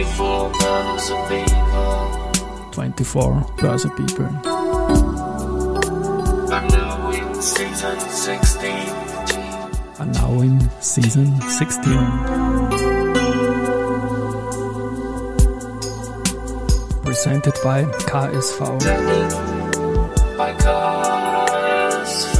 24 Birds of People. 24 Birds of People. I'm now in season 16. And now in season 16. Presented by KSV. By KSV.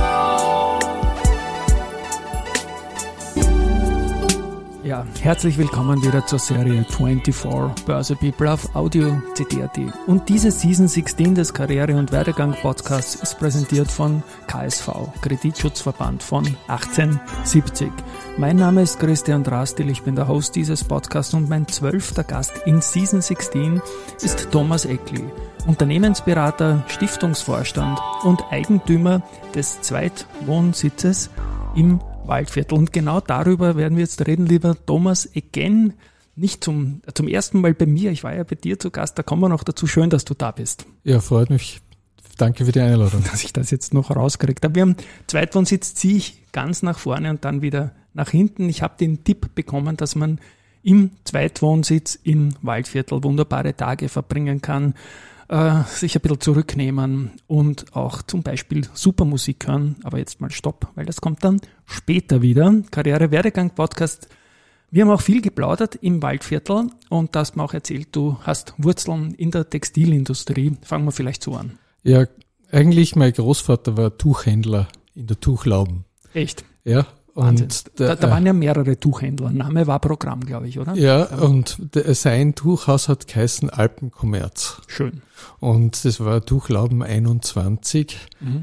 Ja, herzlich willkommen wieder zur Serie 24 Birds of People auf Audio CD.at. Und diese Season 16 des Karriere- und Werdegang-Podcasts ist präsentiert von KSV, Kreditschutzverband von 1870. Mein Name ist Christian Drastil, ich bin der Host dieses Podcasts und mein 12. Gast in Season 16 ist Thomas Eckli, Unternehmensberater, Stiftungsvorstand und Eigentümer des Zweitwohnsitzes im Waldviertel. Und genau darüber werden wir jetzt reden, lieber Thomas, again, nicht zum ersten Mal bei mir. Ich war ja bei dir zu Gast, da kommen wir noch dazu. Schön, dass du da bist. Ja, freut mich. Danke für die Einladung. Dass ich das jetzt noch rausgekriegt habe. Wir haben Zweitwohnsitz, ziehe ich ganz nach vorne und dann wieder nach hinten. Ich habe den Tipp bekommen, dass man im Zweitwohnsitz im Waldviertel wunderbare Tage verbringen kann, sich ein bisschen zurücknehmen und auch zum Beispiel super Musik hören. Aber jetzt mal Stopp, weil das kommt dann später wieder. Karriere-Werdegang-Podcast. Wir haben auch viel geplaudert im Waldviertel und du hast mir auch erzählt, du hast Wurzeln in der Textilindustrie. Fangen wir vielleicht so an. Ja, eigentlich mein Großvater war Tuchhändler in der Tuchlauben. Echt? Ja. Und da waren ja mehrere Tuchhändler. Name war Programm, glaube ich, oder? Ja, und sein Tuchhaus hat geheißen Alpenkommerz. Schön. Und das war Tuchlauben 21.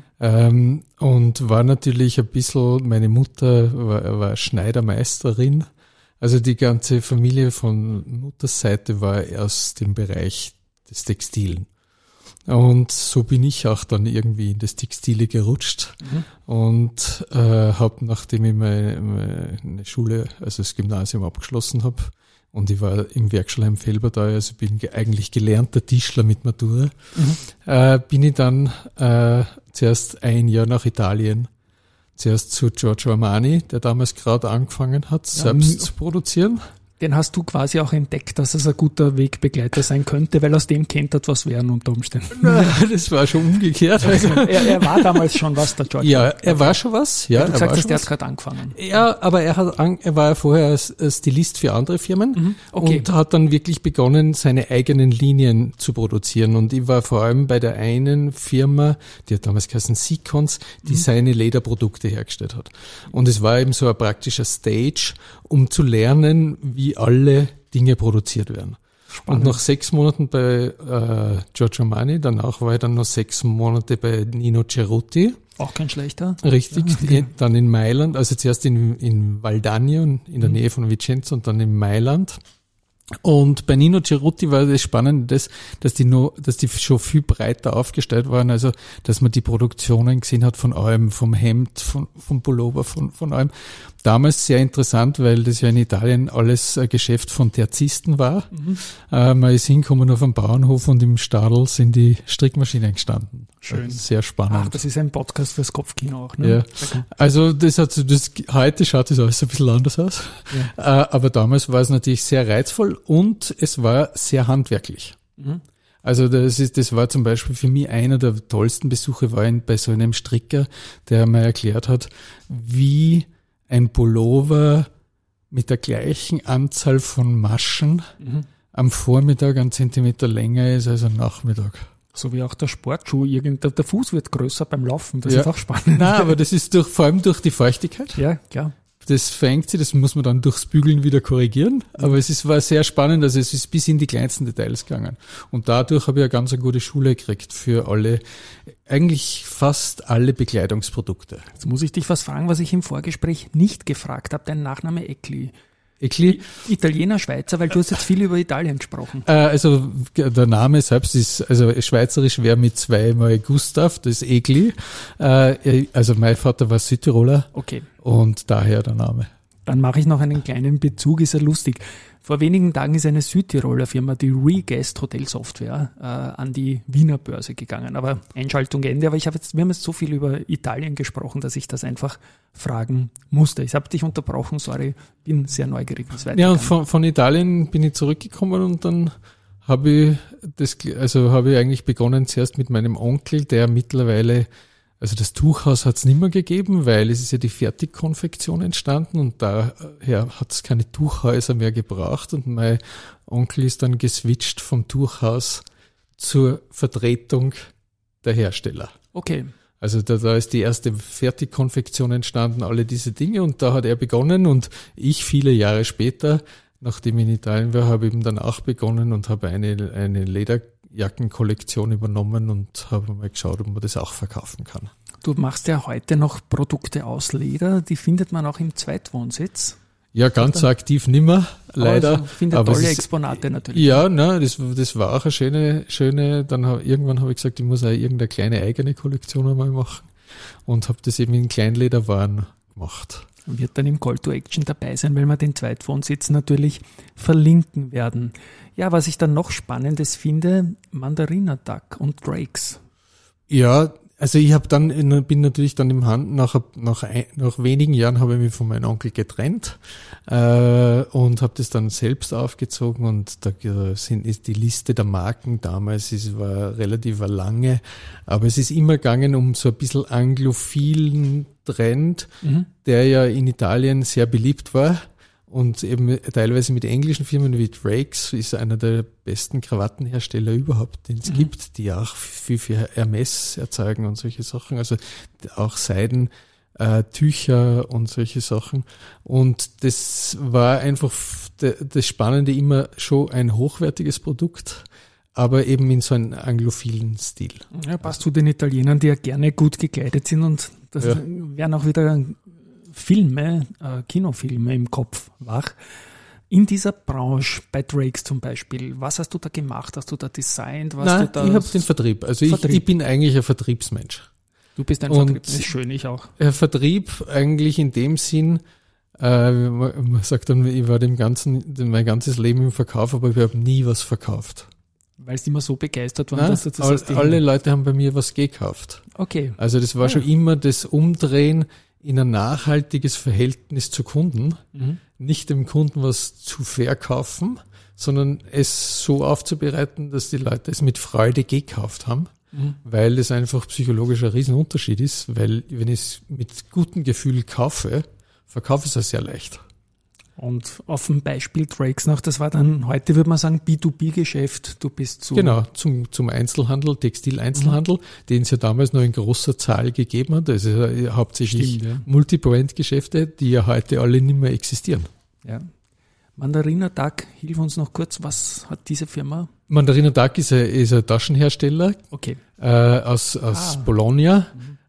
Und war natürlich ein bisschen, meine Mutter war Schneidermeisterin. Also die ganze Familie von Mutters Seite war aus dem Bereich des Textilen. Und so bin ich auch dann irgendwie in das Textile gerutscht und habe, nachdem ich meine Schule, also das Gymnasium abgeschlossen habe und ich war im Werkschulheim Felbertal, also bin eigentlich gelernter Tischler mit Matura, bin ich dann zuerst ein Jahr nach Italien, zuerst zu Giorgio Armani, der damals gerade angefangen hat, selbst zu produzieren. Den hast du quasi auch entdeckt, dass es ein guter Wegbegleiter sein könnte, weil aus dem könnte etwas werden unter Umständen. Das war schon umgekehrt. Also er war damals schon was, der George. Ja, er war schon was. Ja, du gesagt hast, der hat gerade angefangen. Ja, aber er war ja vorher als Stilist für andere Firmen und hat dann wirklich begonnen, seine eigenen Linien zu produzieren. Und ich war vor allem bei der einen Firma, die hat damals geheißen Sequence, die seine Lederprodukte hergestellt hat. Und es war eben so ein praktischer Stage, um zu lernen, wie alle Dinge produziert werden. Spannend. Und nach 6 Monaten bei Giorgio Armani, danach war ich dann noch 6 Monate bei Nino Cerutti. Auch kein schlechter. Richtig, ja, okay. Dann in Mailand, also zuerst in Valdagno, in der Nähe von Vicenza und dann in Mailand. Und bei Nino Cerutti war das Spannende, dass die schon viel breiter aufgestellt waren, also dass man die Produktionen gesehen hat von allem, vom Hemd, vom Pullover, von allem. Damals sehr interessant, weil das ja in Italien alles ein Geschäft von Terzisten war. Man ist hingekommen auf dem Bauernhof und im Stadel sind die Strickmaschinen gestanden. Schön. Sehr spannend. Ach, das ist ein Podcast fürs Kopfkino auch, ne? Ja. Also heute schaut das alles ein bisschen anders aus. Ja. Aber damals war es natürlich sehr reizvoll und es war sehr handwerklich. Also das war zum Beispiel für mich einer der tollsten Besuche war bei so einem Stricker, der mir erklärt hat, wie ein Pullover mit der gleichen Anzahl von Maschen am Vormittag 1 Zentimeter länger ist als am Nachmittag. So wie auch der Sportschuh, der Fuß wird größer beim Laufen, das ist auch spannend. Nein, aber das ist vor allem durch die Feuchtigkeit. Ja, klar. Das verengt sich, das muss man dann durchs Bügeln wieder korrigieren. Aber war sehr spannend, also es ist bis in die kleinsten Details gegangen. Und dadurch habe ich eine ganz gute Schule gekriegt für eigentlich fast alle Bekleidungsprodukte. Jetzt muss ich dich was fragen, was ich im Vorgespräch nicht gefragt habe. Dein Nachname Eckli. Eckli? Italiener, Schweizer, weil du hast jetzt viel über Italien gesprochen. Also der Name selbst ist, also schweizerisch wäre mit 2-mal Gustav, das ist Eckli. Also mein Vater war Südtiroler. Okay. Und daher der Name. Dann mache ich noch einen kleinen Bezug, ist ja lustig. Vor wenigen Tagen ist eine Südtiroler Firma, die Reguest Hotelsoftware, an die Wiener Börse gegangen. Aber Einschaltung Ende. Aber wir haben jetzt so viel über Italien gesprochen, dass ich das einfach fragen musste. Ich habe dich unterbrochen, sorry, bin sehr neugierig, wie es weitergeht. Ja, und von Italien bin ich zurückgekommen und dann habe ich eigentlich begonnen zuerst mit meinem Onkel, der mittlerweile, also das Tuchhaus hat es nicht mehr gegeben, weil es ist ja die Fertigkonfektion entstanden und daher hat es keine Tuchhäuser mehr gebraucht und mein Onkel ist dann geswitcht vom Tuchhaus zur Vertretung der Hersteller. Okay. Also da ist die erste Fertigkonfektion entstanden, alle diese Dinge und da hat er begonnen und ich viele Jahre später, nachdem ich in Italien war, habe eben dann auch begonnen und habe eine Lederjackenkollektion übernommen und habe mal geschaut, ob man das auch verkaufen kann. Du machst ja heute noch Produkte aus Leder, die findet man auch im Zweitwohnsitz. Ja, ganz so aktiv nimmer, leider. Also, finde tolle Exponate natürlich. Ja, das war auch eine schöne, irgendwann habe ich gesagt, ich muss auch irgendeine kleine eigene Kollektion einmal machen und habe das eben in Kleinlederwaren gemacht. Wird dann im Call to Action dabei sein, weil wir den Zweitwohnsitz natürlich verlinken werden. Ja, was ich dann noch Spannendes finde, Mandarina Duck und Drakes. Ja, also bin natürlich dann nach wenigen Jahren habe ich mich von meinem Onkel getrennt und habe das dann selbst aufgezogen und da ist die Liste der Marken damals, es war relativ lange, aber es ist immer gegangen um so ein bisschen anglophilen Trend, der ja in Italien sehr beliebt war und eben teilweise mit englischen Firmen wie Drakes ist einer der besten Krawattenhersteller überhaupt, den es gibt, die auch viel für Hermes erzeugen und solche Sachen, also auch Seiden, Tücher und solche Sachen. Und das war einfach das Spannende immer schon ein hochwertiges Produkt, aber eben in so einem anglophilen Stil. Ja, passt zu den Italienern, die ja gerne gut gekleidet sind und das werden auch wieder Kinofilme im Kopf wach. In dieser Branche, bei Drakes zum Beispiel, was hast du da gemacht? Hast du da designt? Ich habe den Vertrieb. Also ich bin eigentlich ein Vertriebsmensch. Du bist ein Vertrieb, das ist schön, ich auch. Vertrieb eigentlich in dem Sinn, man sagt dann, ich war mein ganzes Leben im Verkauf, aber ich habe nie was verkauft. Weil es immer so begeistert waren, dass du das heißt, alle Leute haben bei mir was gekauft. Okay. Also das war schon immer das Umdrehen in ein nachhaltiges Verhältnis zu Kunden, nicht dem Kunden was zu verkaufen, sondern es so aufzubereiten, dass die Leute es mit Freude gekauft haben, weil es einfach psychologisch ein Riesenunterschied ist, weil wenn ich es mit gutem Gefühl kaufe, verkaufe ich es sehr leicht. Und auf dem Beispiel Drakes noch, das war dann heute, würde man sagen, B2B-Geschäft, du bist so... Genau, zum Einzelhandel, Textileinzelhandel, den es ja damals noch in großer Zahl gegeben hat. Also hauptsächlich Multibrand-Geschäfte, die ja heute alle nicht mehr existieren. Ja. Mandarina Duck, hilf uns noch kurz, was hat diese Firma? Mandarina Duck ist ein Taschenhersteller aus Bologna.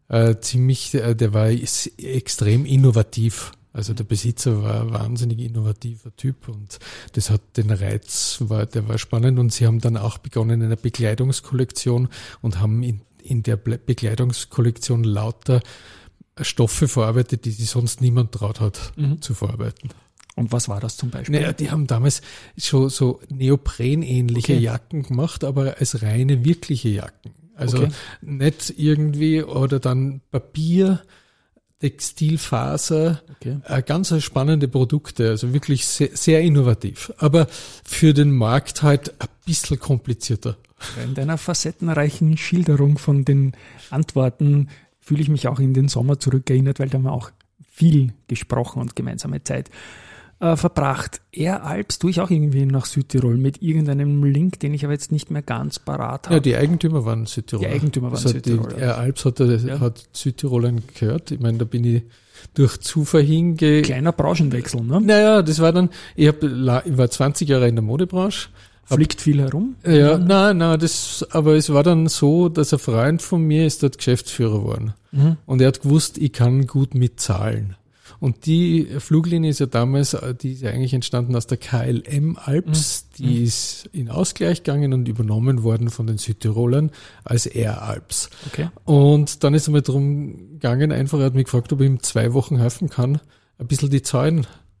Der war extrem innovativ. Also der Besitzer war ein wahnsinnig innovativer Typ und das hat den Reiz, der war spannend und sie haben dann auch begonnen in einer Bekleidungskollektion und haben in der Bekleidungskollektion lauter Stoffe verarbeitet, die sich sonst niemand traut hat zu verarbeiten. Und was war das zum Beispiel? Naja, die haben damals schon so neoprenähnliche Jacken gemacht, aber als reine, wirkliche Jacken. Also nicht irgendwie oder dann Papier, Textilfaser, ganz spannende Produkte, also wirklich sehr, sehr innovativ, aber für den Markt halt ein bisschen komplizierter. In deiner facettenreichen Schilderung von den Antworten fühle ich mich auch in den Sommer zurückerinnert, weil da haben wir auch viel gesprochen und gemeinsame Zeit verbracht. Air Alps tue ich auch irgendwie nach Südtirol mit irgendeinem Link, den ich aber jetzt nicht mehr ganz parat habe. Ja, die Eigentümer waren Südtiroler. Südtiroler. Air Alps hat Südtirolern gehört. Ich meine, da bin ich durch Zufall Kleiner Branchenwechsel, ne? Naja, das war dann, ich war 20 Jahre in der Modebranche. Fliegt viel herum? Ja, nein, aber es war dann so, dass ein Freund von mir ist dort Geschäftsführer geworden. Und er hat gewusst, ich kann gut mitzahlen. Und die Fluglinie ist ja damals, die ist ja eigentlich entstanden aus der KLM Alps, die ist in Ausgleich gegangen und übernommen worden von den Südtirolern als Air Alps. Okay. Und dann ist er mal drum gegangen, einfach, er hat mich gefragt, ob ich ihm 2 Wochen helfen kann, ein bisschen die Zahlen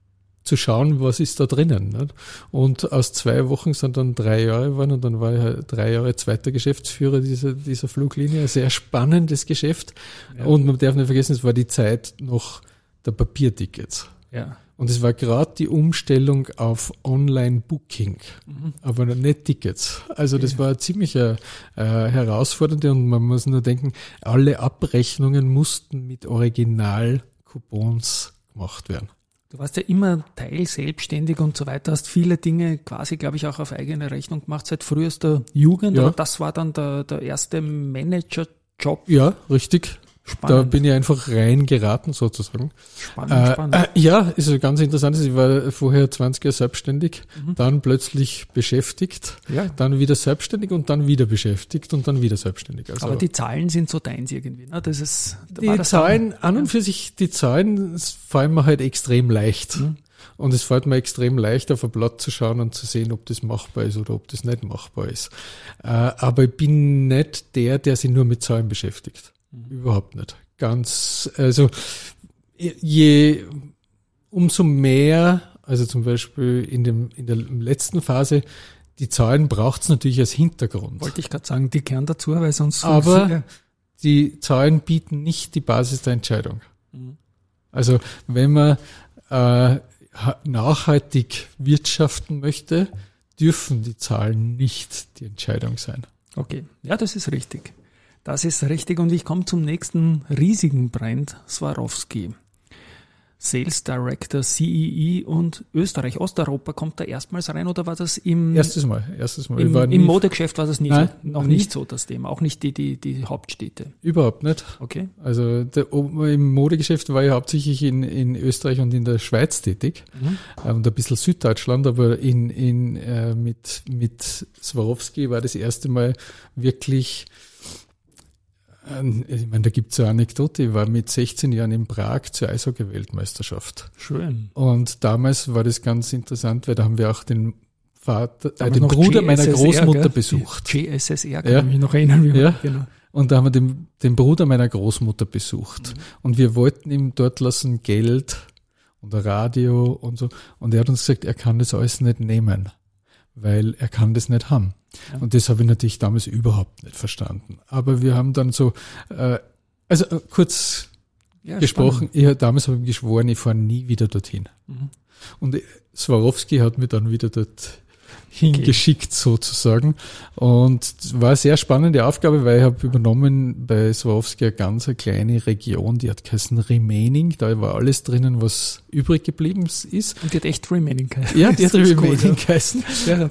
zu schauen, was ist da drinnen. Nicht? Und aus 2 Wochen sind dann 3 Jahre geworden und dann war ich halt 3 Jahre zweiter Geschäftsführer dieser Fluglinie. Ein sehr spannendes Geschäft. Ja. Und man darf nicht vergessen, es war die Zeit noch der Papiertickets. Ja. Und es war gerade die Umstellung auf Online-Booking, aber nicht Tickets. Also das war ziemlich herausfordernd und man muss nur denken, alle Abrechnungen mussten mit Original-Coupons gemacht werden. Du warst ja immer teilselbstständig und so weiter, hast viele Dinge quasi, glaube ich, auch auf eigene Rechnung gemacht, seit frühester Jugend, aber das war dann der erste Managerjob. Ja, richtig. Spannend. Da bin ich einfach reingeraten sozusagen. Spannend. Ja, ist ganz interessant. Ich war vorher 20 Jahre selbstständig, dann plötzlich beschäftigt, dann wieder selbstständig und dann wieder beschäftigt und dann wieder selbstständig. Also aber die Zahlen sind so deins irgendwie. Ne? Das ist, die Zahlen, an und für sich, die Zahlen fallen mir halt extrem leicht. Und es fällt mir extrem leicht, auf ein Blatt zu schauen und zu sehen, ob das machbar ist oder ob das nicht machbar ist. Aber ich bin nicht der sich nur mit Zahlen beschäftigt. Überhaupt nicht. Umso mehr, also zum Beispiel in der letzten Phase, die Zahlen braucht's natürlich als Hintergrund. Wollte ich gerade sagen, die kehren dazu, weil sonst aber die Zahlen bieten nicht die Basis der Entscheidung. Also wenn man nachhaltig wirtschaften möchte, dürfen die Zahlen nicht die Entscheidung sein. Okay, ja, das ist richtig. Das ist richtig und ich komme zum nächsten riesigen Brand, Swarovski. Sales Director, CEE und Österreich, Osteuropa kommt da erstmals rein oder war das Erstes Mal. Im Modegeschäft war das nicht so das Thema, auch nicht die Hauptstädte. Überhaupt nicht. Okay. Also im Modegeschäft war ich hauptsächlich in Österreich und in der Schweiz tätig und ein bisschen Süddeutschland, aber mit Swarovski war das erste Mal wirklich. Ich meine, da gibt's eine Anekdote. Ich war mit 16 Jahren in Prag zur Eishockey-Weltmeisterschaft. Schön. Und damals war das ganz interessant, weil da haben wir auch den Bruder meiner Großmutter besucht. GSSR, kann ich mich noch erinnern. Genau. Und da haben wir den Bruder meiner Großmutter besucht. Und wir wollten ihm dort lassen Geld und ein Radio und so. Und er hat uns gesagt, er kann das alles nicht nehmen, weil er kann das nicht haben. Ja. Und das habe ich natürlich damals überhaupt nicht verstanden. Aber wir haben dann so, kurz gesprochen, damals habe ich geschworen, ich fahre nie wieder dorthin. Und Swarovski hat mich dann wieder dort hingeschickt sozusagen. Und es war eine sehr spannende Aufgabe, weil ich habe übernommen bei Swarovski eine ganz kleine Region, die hat geheißen Remaining, da war alles drinnen, was übrig geblieben ist. Und die hat echt Remaining geheißen. Ja, die hat Remaining geheißen. Ja.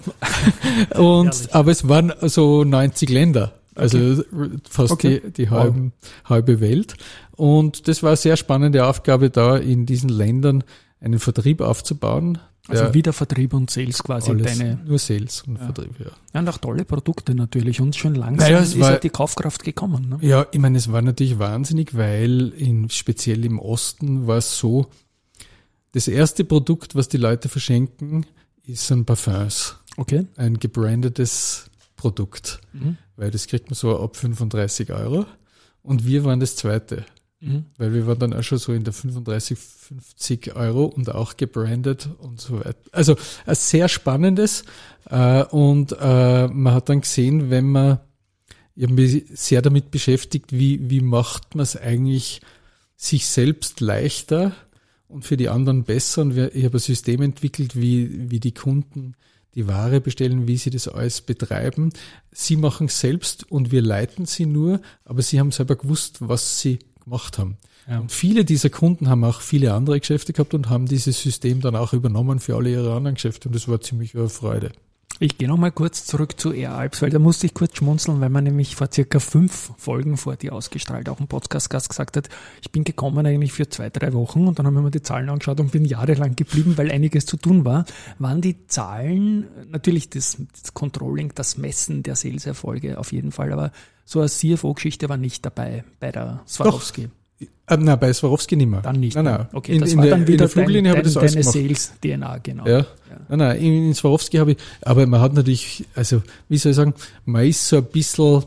Aber es waren so 90 Länder, also fast die halbe Welt. Und das war eine sehr spannende Aufgabe, da in diesen Ländern einen Vertrieb aufzubauen. Also wieder Vertrieb und Sales quasi. Alles, nur Sales und Vertrieb, ja. Ja, und auch tolle Produkte natürlich und schon langsam ist ja die Kaufkraft gekommen. Ne? Ja, ich meine, es war natürlich wahnsinnig, weil speziell im Osten war es so, das erste Produkt, was die Leute verschenken, sind Parfums. Okay. Ein gebrandetes Produkt, weil das kriegt man so ab 35 €. Und wir waren das zweite. Weil wir waren dann auch schon so in der 35, 50 € und auch gebrandet und so weiter. Also ein sehr spannendes und man hat dann gesehen, ich habe mich sehr damit beschäftigt, wie macht man es eigentlich sich selbst leichter und für die anderen besser. Und ich habe ein System entwickelt, wie die Kunden die Ware bestellen, wie sie das alles betreiben. Sie machen es selbst und wir leiten sie nur, aber sie haben selber gewusst, was sie gemacht haben. Ja. Und viele dieser Kunden haben auch viele andere Geschäfte gehabt und haben dieses System dann auch übernommen für alle ihre anderen Geschäfte und das war ziemlich eine Freude. Ich gehe nochmal kurz zurück zu Air Alps, weil da musste ich kurz schmunzeln, weil man nämlich vor circa 5 Folgen vor dir ausgestrahlt auch ein Podcast-Gast gesagt hat, ich bin gekommen eigentlich für 2-3 Wochen und dann haben wir mir die Zahlen angeschaut und bin jahrelang geblieben, weil einiges zu tun war. Waren die Zahlen, natürlich das Controlling, das Messen der Sales-Erfolge auf jeden Fall, aber so eine CFO-Geschichte war nicht dabei bei der Swarovski. Nein, bei Swarovski nicht mehr. Dann nicht. Nein. Okay, das war dann wieder deine Sales-DNA, genau. Ja. Nein, in Swarovski habe ich, aber man hat natürlich, also wie soll ich sagen, man ist so ein bisschen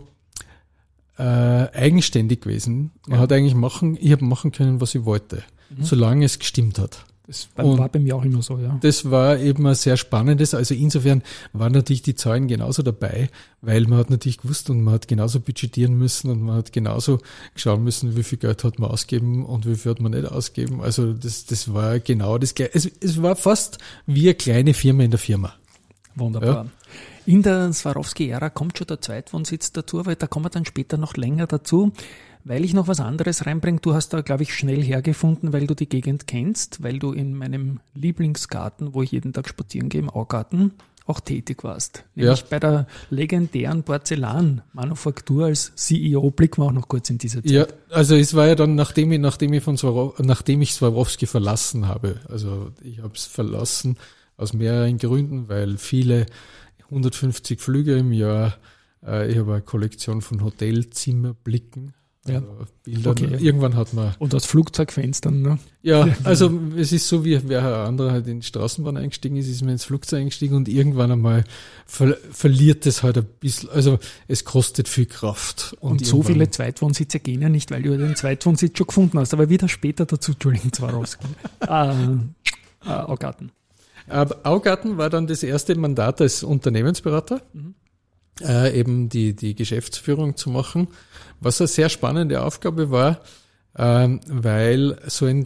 eigenständig gewesen. Man hat eigentlich ich habe machen können, was ich wollte, solange es gestimmt hat. Das war bei mir auch immer so, ja. Das war eben ein sehr spannendes. Also insofern waren natürlich die Zahlen genauso dabei, weil man hat natürlich gewusst und man hat genauso budgetieren müssen und man hat genauso schauen müssen, wie viel Geld hat man ausgegeben und wie viel hat man nicht ausgegeben. Also das war genau das Gleiche. Es war fast wie eine kleine Firma in der Firma. Wunderbar. Ja. In der Swarovski-Ära kommt schon der Zweitwohnsitz dazu, weil da kommen wir dann später noch länger dazu. Weil ich noch was anderes reinbringe, du hast da, glaube ich, schnell hergefunden, weil du die Gegend kennst, weil du in meinem Lieblingsgarten, wo ich jeden Tag spazieren gehe, im Augarten, auch tätig warst. Nämlich bei der legendären Porzellanmanufaktur als CEO. Blicken wir auch noch kurz in diese Zeit. Ja, also es war ja dann, nachdem ich Swarovski verlassen habe. Also ich habe es verlassen aus mehreren Gründen, weil viele 150 Flüge im Jahr, ich habe eine Kollektion von Hotelzimmerblicken. Ja. Bilder. Okay. Irgendwann hat man. Und aus Flugzeugfenstern, ne? Ja, also es ist so, wie wer ein anderer halt in die Straßenbahn eingestiegen ist man ins Flugzeug eingestiegen und irgendwann einmal verliert es halt ein bisschen, also es kostet viel Kraft. Und so viele Zweitwohnsitze gehen ja nicht, weil du den Zweitwohnsitz schon gefunden hast, aber wieder später dazu, Entschuldigung, zwar rausgehen. Augarten. Augarten war dann das erste Mandat als Unternehmensberater. Eben die Geschäftsführung zu machen, was eine sehr spannende Aufgabe war, weil so ein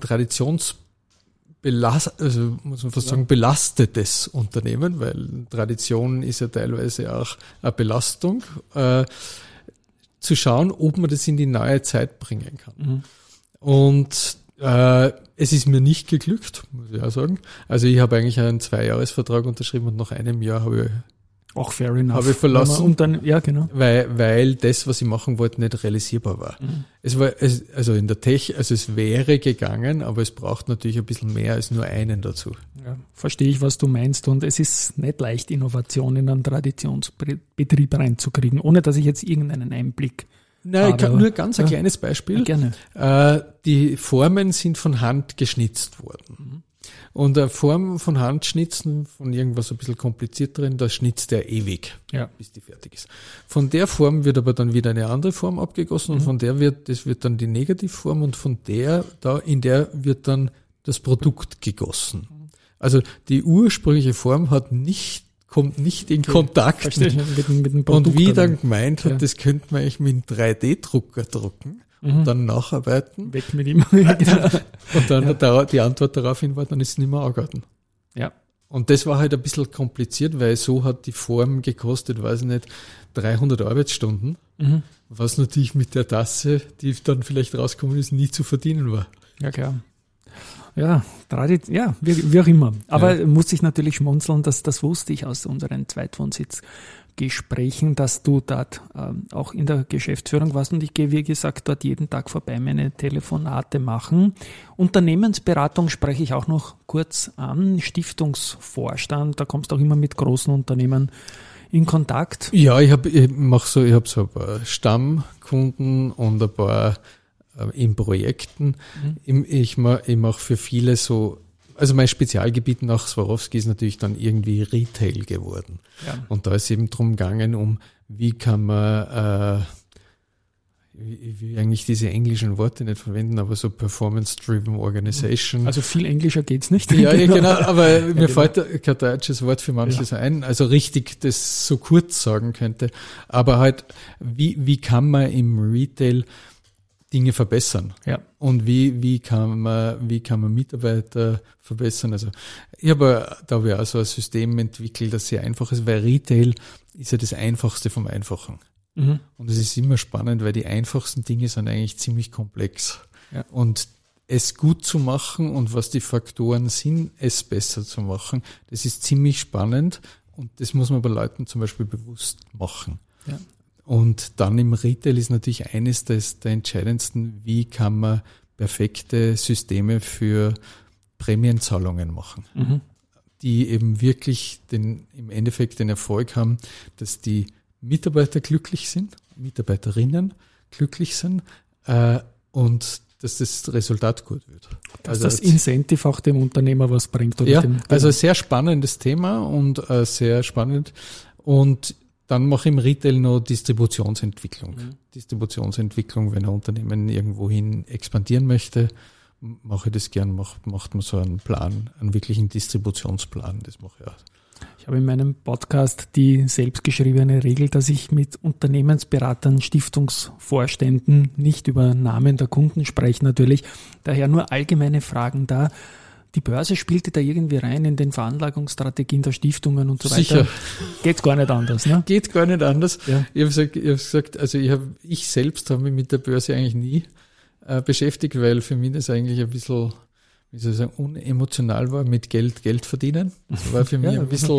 belastetes Unternehmen, weil Tradition ist ja teilweise auch eine Belastung, zu schauen, ob man das in die neue Zeit bringen kann. Und es ist mir nicht geglückt, muss ich auch sagen. Also ich habe eigentlich einen 2-Jahres-Vertrag unterschrieben und nach einem Jahr habe ich auch fair enough. Habe ich verlassen. Und dann, ja, genau. Weil das, was ich machen wollte, nicht realisierbar war. Es wäre gegangen, aber es braucht natürlich ein bisschen mehr als nur einen dazu. Ja, verstehe ich, was du meinst. Und es ist nicht leicht, Innovation in einen Traditionsbetrieb reinzukriegen, ohne dass ich jetzt irgendeinen Einblick Nein, ich habe nur ganz ein kleines Beispiel. Ja, gerne. Die Formen sind von Hand geschnitzt worden. Und eine Form von Handschnitzen, von irgendwas ein bisschen kompliziert drin, da schnitzt er ewig, bis die fertig ist. Von der Form wird aber dann wieder eine andere Form abgegossen und von der das wird dann die Negativform und in der wird dann das Produkt gegossen. Also die ursprüngliche Form kommt nicht in Kontakt mit dem Produkt. Und wie dann gemeint hat, das könnte man eigentlich mit einem 3D-Drucker drucken. Und dann nacharbeiten. Weg mit ihm. Und dann hat die Antwort daraufhin war, dann ist es nicht mehr Augarten. Ja. Und das war halt ein bisschen kompliziert, weil so hat die Form gekostet, weiß ich nicht, 300 Arbeitsstunden, was natürlich mit der Tasse, die dann vielleicht rausgekommen ist, nie zu verdienen war. Ja, klar. Ja, wie auch immer. Aber muss ich natürlich schmunzeln, das wusste ich aus unseren Zweitwohnsitzgesprächen, dass du dort auch in der Geschäftsführung warst und ich gehe, wie gesagt, dort jeden Tag vorbei meine Telefonate machen. Unternehmensberatung spreche ich auch noch kurz an, Stiftungsvorstand, da kommst du auch immer mit großen Unternehmen in Kontakt. Ja, ich habe so ein paar Stammkunden und ein paar in Projekten. Ich mache für viele so, also mein Spezialgebiet nach Swarovski ist natürlich dann irgendwie Retail geworden. Ja. Und da ist eben drum gegangen, wie kann man, ich will eigentlich diese englischen Worte nicht verwenden, aber so Performance-Driven Organization. Also viel englischer geht's nicht. Ja, genau, aber mir fällt kein deutsches Wort für manches ein, also richtig das so kurz sagen könnte. Aber halt, wie kann man im Retail Dinge verbessern. Ja. Und wie kann man Mitarbeiter verbessern? Also da habe ich auch so ein System entwickelt, das sehr einfach ist, weil Retail ist ja das Einfachste vom Einfachen. Und es ist immer spannend, weil die einfachsten Dinge sind eigentlich ziemlich komplex. Ja. Und es gut zu machen und was die Faktoren sind, es besser zu machen, das ist ziemlich spannend und das muss man bei Leuten zum Beispiel bewusst machen. Ja. Und dann im Retail ist natürlich eines der entscheidendsten, wie kann man perfekte Systeme für Prämienzahlungen machen, die eben wirklich im Endeffekt den Erfolg haben, dass die Mitarbeiter glücklich sind, Mitarbeiterinnen glücklich sind und dass das Resultat gut wird. Dass das Incentive auch dem Unternehmer was bringt. Oder also sehr spannendes Thema und sehr spannend. Und dann mache ich im Retail noch Distributionsentwicklung. Distributionsentwicklung, wenn ein Unternehmen irgendwohin expandieren möchte mache ich das gern, macht man so einen Plan, einen wirklichen Distributionsplan, das mache ich auch. Ich habe in meinem Podcast die selbstgeschriebene Regel, dass ich mit Unternehmensberatern, Stiftungsvorständen nicht über Namen der Kunden spreche natürlich, daher nur allgemeine Fragen da. Die Börse spielte da irgendwie rein in den Veranlagungsstrategien der Stiftungen und so weiter. Sicher. Geht gar nicht anders, ne? Geht gar nicht anders. Ja. Ich habe gesagt, also ich selbst habe mich mit der Börse eigentlich nie beschäftigt, weil für mich das eigentlich ein bisschen, wie soll ich sagen, unemotional war, mit Geld verdienen. Das war für mich ein bisschen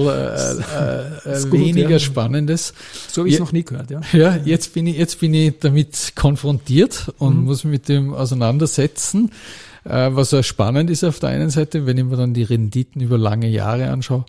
weniger Spannendes. So habe ich es noch nie gehört, ja. Ja, jetzt bin ich damit konfrontiert und muss mich mit dem auseinandersetzen. Was auch spannend ist auf der einen Seite, wenn ich mir dann die Renditen über lange Jahre anschaue,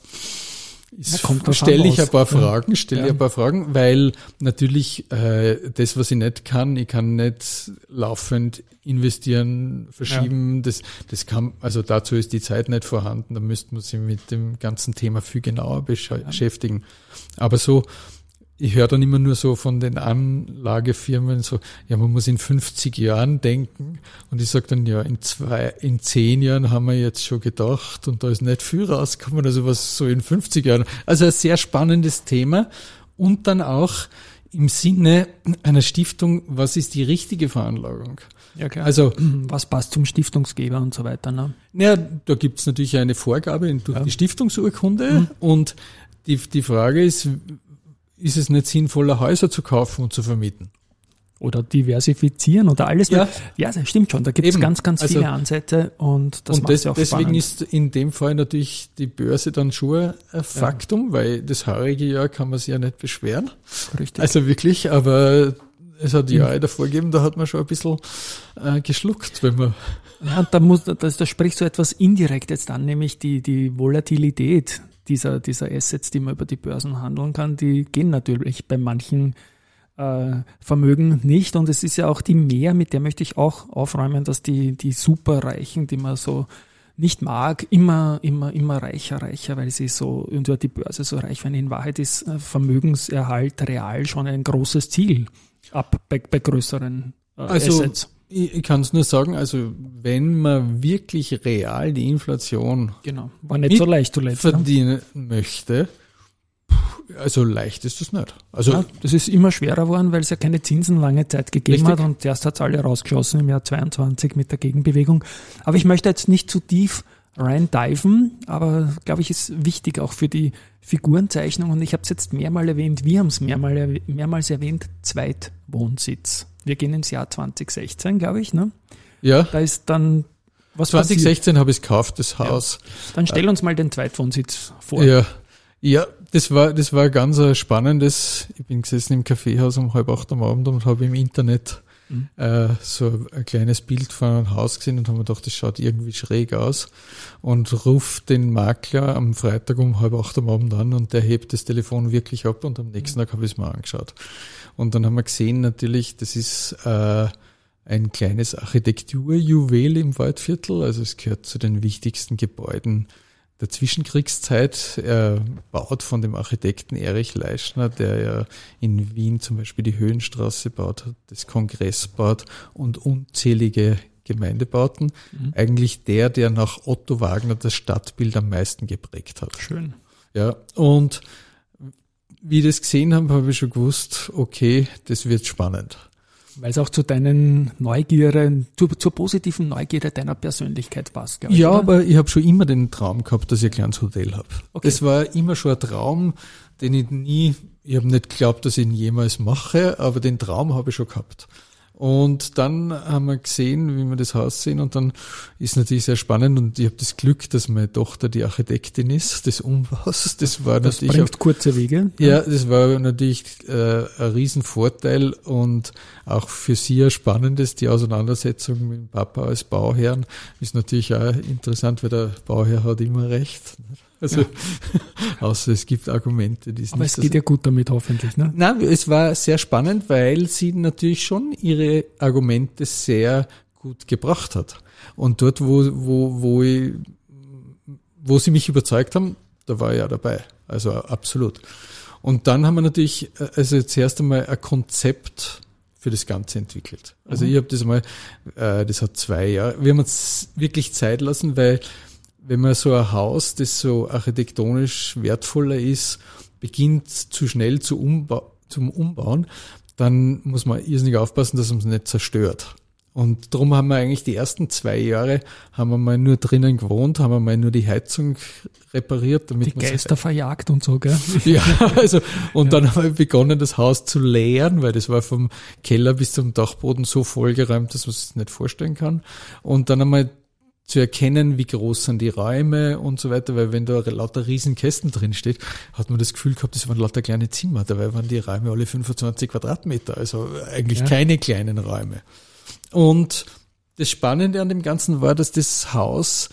stelle ich ein paar Fragen, weil natürlich das, was ich nicht kann, ich kann nicht laufend investieren, verschieben, das kann, also dazu ist die Zeit nicht vorhanden, da müsste man sich mit dem ganzen Thema viel genauer beschäftigen. Aber so, ich höre dann immer nur so von den Anlagefirmen so, ja, man muss in 50 Jahren denken. Und ich sage dann, ja, in 10 Jahren haben wir jetzt schon gedacht und da ist nicht viel rausgekommen, also was so in 50 Jahren. Also ein sehr spannendes Thema. Und dann auch im Sinne einer Stiftung, was ist die richtige Veranlagung? Ja, klar. Also, was passt zum Stiftungsgeber und so weiter, ne? Ja, da gibt's natürlich eine Vorgabe durch die Stiftungsurkunde. Und die Frage ist es nicht sinnvoller, Häuser zu kaufen und zu vermieten? Oder diversifizieren oder alles. Ja, das stimmt schon. Da gibt es ganz viele Ansätze und das macht es auch deswegen spannend. ist in dem Fall natürlich die Börse dann schon ein Faktum, weil das heurige Jahr kann man sich ja nicht beschweren. Richtig. Also wirklich, aber es hat Jahre davor gegeben, da hat man schon ein bisschen geschluckt, wenn man... Ja, da spricht so etwas indirekt jetzt an, nämlich die Volatilität dieser Assets, die man über die Börsen handeln kann, die gehen natürlich bei manchen Vermögen nicht. Und es ist ja auch die Mehr, mit der möchte ich auch aufräumen, dass die Superreichen, die man so nicht mag, immer reicher, weil sie so über die Börse so reich werden. In Wahrheit ist Vermögenserhalt real schon ein großes Ziel bei größeren Assets. Ich kann es nur sagen, also wenn man wirklich real die Inflation war nicht so leicht zuletzt verdienen möchte, also leicht ist das nicht. Also das ist immer schwerer geworden, weil es ja keine Zinsen lange Zeit gegeben hat und erst hat es alle rausgeschossen im Jahr 22 mit der Gegenbewegung. Aber ich möchte jetzt nicht zu tief reindiven, aber glaube ich ist wichtig auch für die Figurenzeichnung und ich habe es jetzt mehrmals erwähnt, wir haben es mehrmals erwähnt, Zweitwohnsitz. Wir gehen ins Jahr 2016, glaube ich, ne? Ja. Da ist dann was 2016 habe ich es gekauft, das Haus. Ja. Dann stell uns mal den Zweitwohnsitz vor. Ja, das war ganz ein spannendes. Ich bin gesessen im Kaffeehaus um 7:30 am Abend und habe im Internet so ein kleines Bild von einem Haus gesehen und habe mir gedacht, das schaut irgendwie schräg aus und ruft den Makler am Freitag um 7:30 am Abend an und der hebt das Telefon wirklich ab und am nächsten Tag habe ich es mir angeschaut. Und dann haben wir gesehen natürlich, das ist ein kleines Architekturjuwel im Waldviertel, also es gehört zu den wichtigsten Gebäuden der Zwischenkriegszeit, baut von dem Architekten Erich Leischner, der ja in Wien zum Beispiel die Höhenstraße baut hat, das Kongress baut und unzählige Gemeindebauten. Eigentlich der nach Otto Wagner das Stadtbild am meisten geprägt hat. Schön. Ja, und wie ich das gesehen habe ich schon gewusst, okay, das wird spannend. Weil es auch zu deinen Neugierde, zur positiven Neugierde deiner Persönlichkeit passt, glaube ich. Ja, oder? aber ich habe schon immer den Traum gehabt, dass ich ein kleines Hotel habe. Okay. Das war immer schon ein Traum, den ich habe nicht geglaubt, dass ich ihn jemals mache, aber den Traum habe ich schon gehabt. Und dann haben wir gesehen, wie wir das Haus sehen und dann ist natürlich sehr spannend und ich habe das Glück, dass meine Tochter die Architektin ist des Umbaus. Das bringt kurze Wege. Ja, das war natürlich ein Riesenvorteil und auch für sie ein spannendes, die Auseinandersetzung mit dem Papa als Bauherrn ist natürlich auch interessant, weil der Bauherr hat immer recht. Also, außer es gibt Argumente, die es aber nicht. es geht ja gut damit hoffentlich, ne? Nein, es war sehr spannend, weil sie natürlich schon ihre Argumente sehr gut gebracht hat. Und dort, wo sie mich überzeugt haben, da war ich ja dabei. Also absolut. Und dann haben wir natürlich, also zuerst einmal ein Konzept für das Ganze entwickelt. Also ich habe das mal, das hat 2 Jahre, wir haben uns wirklich Zeit lassen, weil wenn man so ein Haus, das so architektonisch wertvoller ist, beginnt zu schnell zum Umbauen, dann muss man irrsinnig aufpassen, dass man es nicht zerstört. Und darum haben wir eigentlich die ersten 2 Jahre, haben wir mal nur drinnen gewohnt, haben wir mal nur die Heizung repariert. Damit die Geister verjagt und so, gell? Ja, also, und dann haben wir begonnen, das Haus zu leeren, weil das war vom Keller bis zum Dachboden so vollgeräumt, dass man es nicht vorstellen kann. Und dann einmal zu erkennen, wie groß sind die Räume und so weiter, weil wenn da lauter Riesenkästen drin steht, hat man das Gefühl gehabt, das waren lauter kleine Zimmer. Dabei waren die Räume alle 25 Quadratmeter, also eigentlich keine kleinen Räume. Und das Spannende an dem Ganzen war, dass das Haus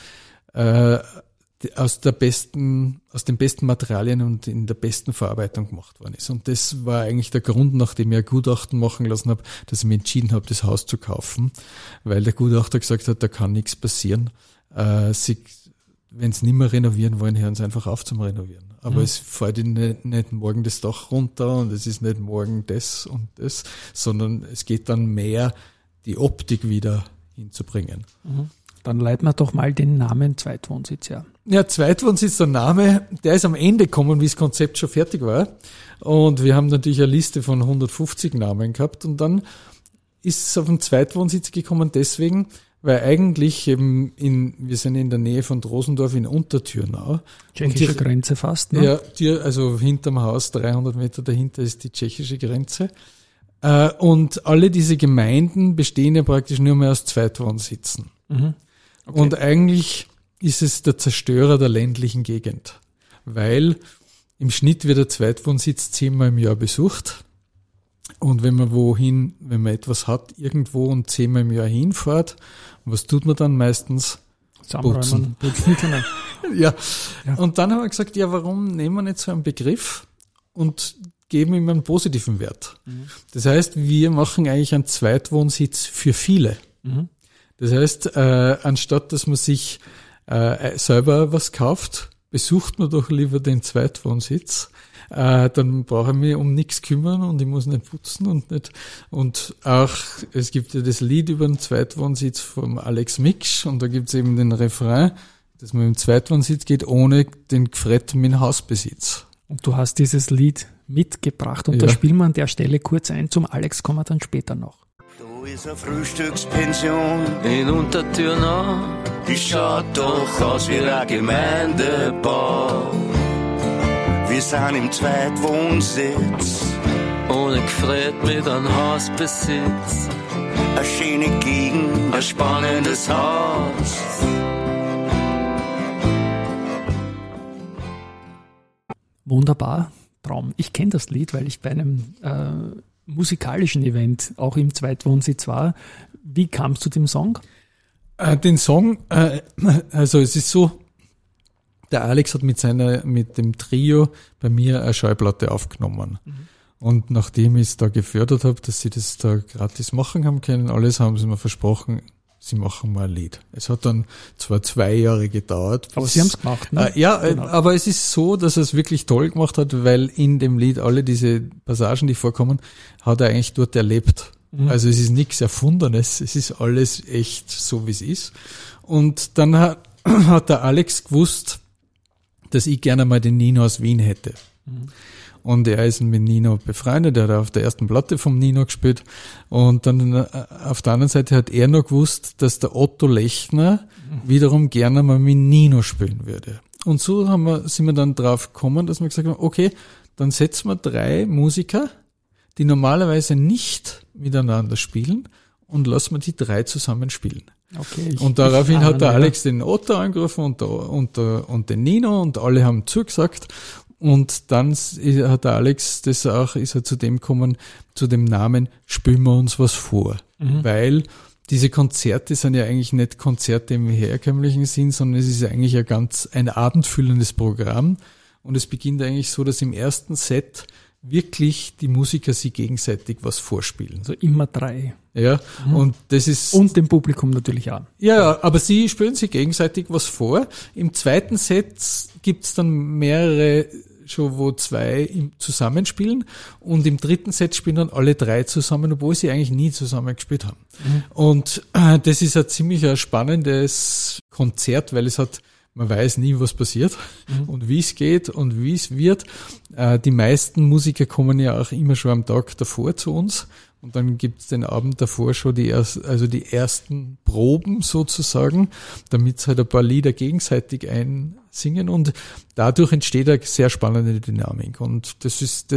aus den besten Materialien und in der besten Verarbeitung gemacht worden ist. Und das war eigentlich der Grund, nachdem ich ein Gutachten machen lassen habe, dass ich mich entschieden habe, das Haus zu kaufen, weil der Gutachter gesagt hat, da kann nichts passieren. Wenn sie nicht mehr renovieren wollen, hören sie einfach auf zum Renovieren. Aber es fällt ihnen nicht morgen das Dach runter und es ist nicht morgen das und das, sondern es geht dann mehr, die Optik wieder hinzubringen. Dann leiten wir doch mal den Namen Zweitwohnsitz her. Ja, Zweitwohnsitz, der Name, der ist am Ende gekommen, wie das Konzept schon fertig war. Und wir haben natürlich eine Liste von 150 Namen gehabt. Und dann ist es auf den Zweitwohnsitz gekommen deswegen, weil eigentlich eben wir sind in der Nähe von Drosendorf in Untertürnau. Tschechische Grenze fast, ne? Ja, also hinterm Haus, 300 Meter dahinter ist die tschechische Grenze. Und alle diese Gemeinden bestehen ja praktisch nur mehr aus Zweitwohnsitzen. Okay. Und eigentlich ist es der Zerstörer der ländlichen Gegend, weil im Schnitt wird der Zweitwohnsitz 10-mal im Jahr besucht. Und wenn man etwas hat irgendwo und 10-mal im Jahr hinfährt, was tut man dann meistens? Putzen. Ja. Und dann haben wir gesagt, ja, warum nehmen wir nicht so einen Begriff und geben ihm einen positiven Wert. Das heißt, wir machen eigentlich einen Zweitwohnsitz für viele. Das heißt, anstatt dass man sich selber was kauft, besucht man doch lieber den Zweitwohnsitz. Dann brauche ich mich um nichts kümmern und ich muss nicht putzen und auch, es gibt ja das Lied über den Zweitwohnsitz vom Alex Miksch und da gibt es eben den Refrain, dass man im Zweitwohnsitz geht ohne den Gefrett mit dem Hausbesitz. Und du hast dieses Lied mitgebracht und da spielen wir an der Stelle kurz ein. Zum Alex kommen wir dann später noch. Da ist eine Frühstückspension in Untertürnau. Die schaut doch aus wie ein Gemeindebau. Wir sind im Zweitwohnsitz, ohne Gefrett mit einem Hausbesitz. eine schöne Gegend, ein spannendes Haus. Wunderbar, Traum. Ich kenne das Lied, weil ich bei einem musikalischen Event auch im Zweitwohnsitz war. Wie kamst du dem Song? Den Song, also es ist so, der Alex hat mit dem Trio bei mir eine Schallplatte aufgenommen. Und nachdem ich es da gefördert habe, dass sie das da gratis machen haben können, haben sie mir versprochen, sie machen mal ein Lied. Es hat dann zwar 2 Jahre gedauert. Aber sie haben es gemacht, ne? Ja, genau. Aber es ist so, dass er es wirklich toll gemacht hat, weil in dem Lied alle diese Passagen, die vorkommen, hat er eigentlich dort erlebt. Also es ist nichts Erfundenes, es ist alles echt so, wie es ist. Und dann hat der Alex gewusst, dass ich gerne mal den Nino aus Wien hätte. Und er ist mit Nino befreundet, er hat auf der ersten Platte vom Nino gespielt. Und dann auf der anderen Seite hat er noch gewusst, dass der Otto Lechner wiederum gerne mal mit Nino spielen würde. Und so sind wir dann drauf gekommen, dass wir gesagt haben, okay, dann setzen wir 3 Musiker, die normalerweise nicht miteinander spielen, und lassen wir die 3 zusammen spielen. Okay, und daraufhin hat der Alex den Otto angerufen und den Nino und alle haben zugesagt. Und dann hat der Alex ist er zu dem gekommen, zu dem Namen, spielen wir uns was vor. Weil diese Konzerte sind ja eigentlich nicht Konzerte im herkömmlichen Sinn, sondern es ist eigentlich ein abendfüllendes Programm. Und es beginnt eigentlich so, dass im ersten Set wirklich die Musiker sich gegenseitig was vorspielen. Also immer 3. Ja, und das ist... Und dem Publikum natürlich auch. Ja, aber sie spielen sich gegenseitig was vor. Im zweiten Set gibt's dann mehrere schon, wo 2 zusammenspielen und im 3. Set spielen dann alle 3 zusammen, obwohl sie eigentlich nie zusammen gespielt haben. Und das ist ein ziemlich spannendes Konzert, weil man weiß nie, was passiert und wie es geht und wie es wird. Die meisten Musiker kommen ja auch immer schon am Tag davor zu uns. Und dann gibt's den Abend davor schon die ersten Proben sozusagen, damit halt ein paar Lieder gegenseitig einsingen. Und dadurch entsteht eine sehr spannende Dynamik. Und das ist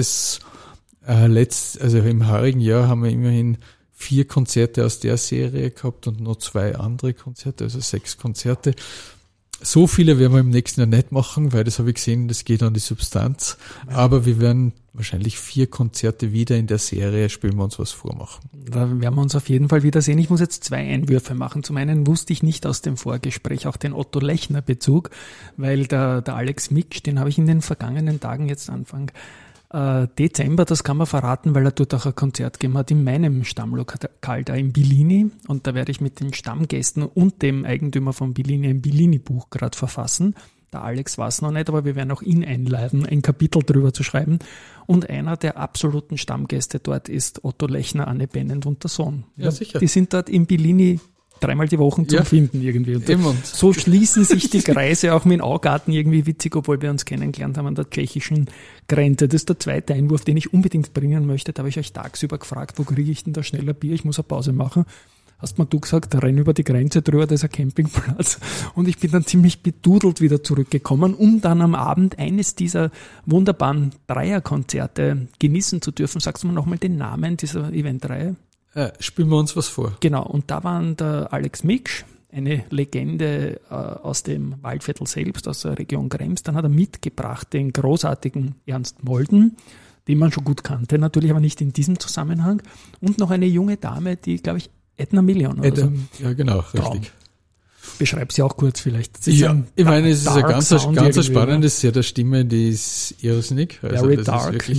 also im heurigen Jahr haben wir immerhin 4 Konzerte aus der Serie gehabt und noch 2 andere Konzerte, also 6 Konzerte. So viele werden wir im nächsten Jahr nicht machen, weil das habe ich gesehen, das geht an die Substanz. Ja. Aber wir werden wahrscheinlich 4 Konzerte wieder in der Serie, spielen wir uns was vormachen. Da werden wir uns auf jeden Fall wiedersehen. Ich muss jetzt 2 Einwürfe machen. Zum einen wusste ich nicht aus dem Vorgespräch auch den Otto Lechner Bezug, weil der Alex Miksch, den habe ich in den vergangenen Tagen jetzt Anfang Dezember, das kann man verraten, weil er dort auch ein Konzert gegeben hat in meinem Stammlokal da in Bellini, und da werde ich mit den Stammgästen und dem Eigentümer von Bellini ein Bellini-Buch gerade verfassen. Der Alex weiß noch nicht, aber wir werden auch ihn einladen, ein Kapitel drüber zu schreiben. Und einer der absoluten Stammgäste dort ist Otto Lechner, Anne Bennent und der Sohn. Ja, sicher. Die sind dort in Bellini 3-mal die Woche zum Finden irgendwie. Und so schließen sich die Kreise auch mit dem Augarten irgendwie witzig, obwohl wir uns kennengelernt haben an der tschechischen Grenze. Das ist der zweite Einwurf, den ich unbedingt bringen möchte. Da habe ich euch tagsüber gefragt, wo kriege ich denn da schneller Bier? Ich muss eine Pause machen. Hast mir du gesagt, renn über die Grenze drüber, das ist ein Campingplatz. Und ich bin dann ziemlich bedudelt wieder zurückgekommen, um dann am Abend eines dieser wunderbaren Dreierkonzerte genießen zu dürfen. Sagst du mir nochmal den Namen dieser Eventreihe? Spielen wir uns was vor. Genau, und da waren der Alex Miksch, eine Legende aus dem Waldviertel selbst, aus der Region Krems. Dann hat er mitgebracht den großartigen Ernst Molden, den man schon gut kannte, natürlich aber nicht in diesem Zusammenhang. Und noch eine junge Dame, die, glaube ich, Edna Million oder so. Ja, genau, Traum. richtig. Beschreib sie auch kurz vielleicht. Ja, ich meine, es ist ein ganz spannendes, ja. der Stimme, die ist irrsinnig. Also Very das dark, ist wirklich,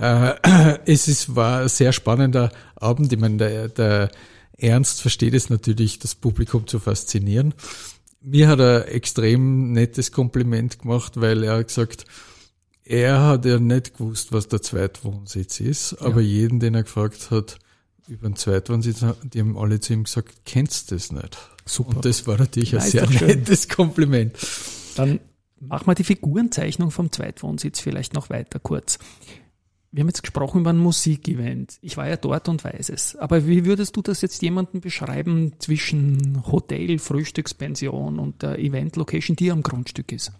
ne? war ein sehr spannender Abend. Ich meine, der Ernst versteht es natürlich, das Publikum zu faszinieren. Mir hat er extrem nettes Kompliment gemacht, weil er hat gesagt, er hat ja nicht gewusst, was der Zweitwohnsitz ist, aber jeden, den er gefragt hat, über den Zweitwohnsitz, die haben alle zu ihm gesagt, kennst du das nicht? Super. Und das war natürlich ein sehr nettes Kompliment. Dann machen wir die Figurenzeichnung vom Zweitwohnsitz vielleicht noch weiter kurz. Wir haben jetzt gesprochen über ein Musikevent. Ich war ja dort und weiß es. Aber wie würdest du das jetzt jemandem beschreiben zwischen Hotel, Frühstückspension und der Event-Location, die am Grundstück ist?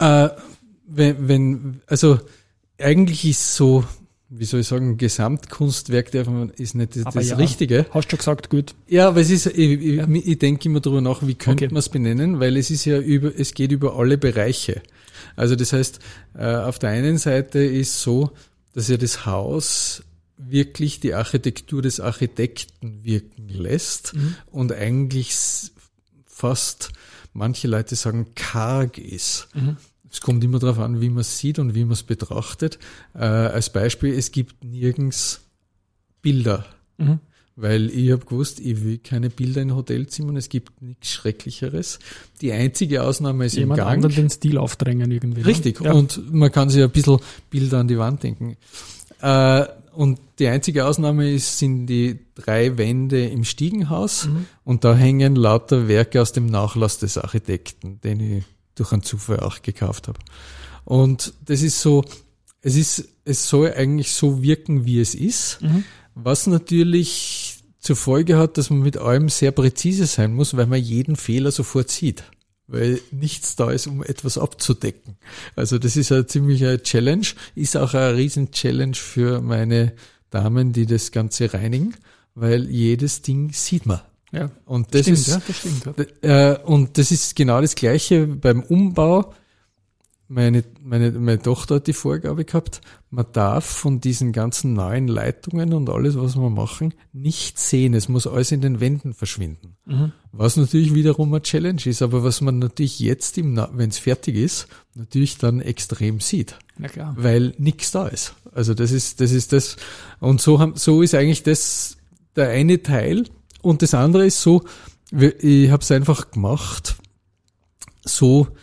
Also eigentlich ist so, wie soll ich sagen, Gesamtkunstwerk ist nicht das Richtige. Hast du schon gesagt, gut. Ja, aber es ist, ich denke immer darüber nach, wie könnte man es benennen, weil es ist ja es geht über alle Bereiche. Also das heißt, auf der einen Seite ist so, dass ja das Haus wirklich die Architektur des Architekten wirken lässt und eigentlich fast, manche Leute sagen, karg ist. Es kommt immer darauf an, wie man es sieht und wie man es betrachtet. Als Beispiel, es gibt nirgends Bilder, weil ich habe gewusst, ich will keine Bilder in Hotelzimmern, es gibt nichts Schrecklicheres. Die einzige Ausnahme ist jemand im Gang. anderen den Stil aufdrängen irgendwie. Richtig, ja. Und man kann sich ein bisschen Bilder an die Wand denken. Und die einzige Ausnahme sind die 3 Wände im Stiegenhaus und da hängen lauter Werke aus dem Nachlass des Architekten, den ich durch einen Zufall auch gekauft habe. Und das ist so, es soll eigentlich so wirken, wie es ist, was natürlich zur Folge hat, dass man mit allem sehr präzise sein muss, weil man jeden Fehler sofort sieht, weil nichts da ist, um etwas abzudecken. Also das ist eine ziemliche Challenge, ist auch eine riesen Challenge für meine Damen, die das Ganze reinigen, weil jedes Ding sieht man. Ja, und das stimmt. Und das ist genau das Gleiche beim Umbau. Meine Tochter hat die Vorgabe gehabt, man darf von diesen ganzen neuen Leitungen und alles, was wir machen, nicht sehen. Es muss alles in den Wänden verschwinden. Was natürlich wiederum eine Challenge ist, aber was man natürlich jetzt, wenn es fertig ist, natürlich dann extrem sieht. Na klar. Weil nichts da ist. Also das ist das. Und so ist eigentlich das der eine Teil. Und das andere ist so, ich habe es einfach gemacht, so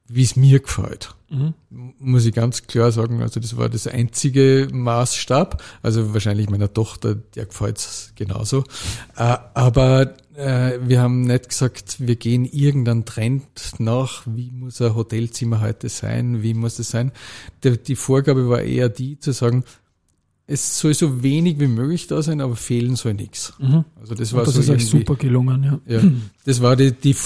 wie es mir gefällt. Muss ich ganz klar sagen, also das war das einzige Maßstab, also wahrscheinlich meiner Tochter, der gefällt's genauso, aber wir haben nicht gesagt, wir gehen irgendeinen Trend nach, wie muss ein Hotelzimmer heute sein, wie muss es sein. Die Vorgabe war eher die, zu sagen, es soll so wenig wie möglich da sein, aber fehlen soll nichts. Also das war das so ist euch super gelungen, ja. ja, das war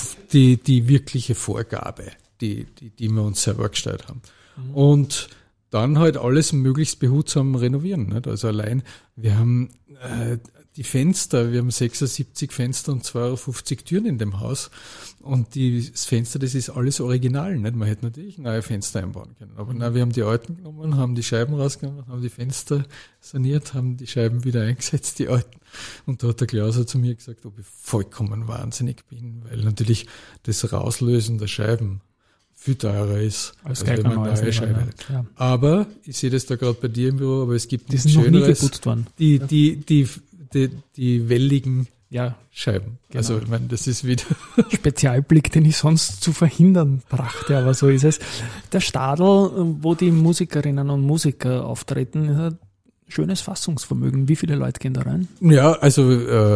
die wirkliche Vorgabe, die wir uns selber gestellt haben. Und dann halt alles möglichst behutsam renovieren. Nicht? Also allein, wir haben die Fenster, wir haben 76 Fenster und 52 Türen in dem Haus. Und das Fenster, das ist alles original. Nicht? Man hätte natürlich neue Fenster einbauen können. Aber nein, wir haben die alten genommen, haben die Scheiben rausgenommen, haben die Fenster saniert, haben die Scheiben wieder eingesetzt, die alten. Und da hat der Klauser zu mir gesagt, ob ich vollkommen wahnsinnig bin, weil natürlich das Rauslösen der Scheiben viel teurer ist, als wenn man neue Scheibe hat. Ja. Aber, ich sehe das da gerade bei dir im Büro, aber es gibt nichts Schöneres. Die sind noch nie geputzt worden. Die welligen Scheiben. Genau. Also, ich meine, das ist wieder Spezialblick, den ich sonst zu verhindern brachte, aber so ist es. Der Stadl, wo die Musikerinnen und Musiker auftreten, hat schönes Fassungsvermögen. Wie viele Leute gehen da rein? Ja, also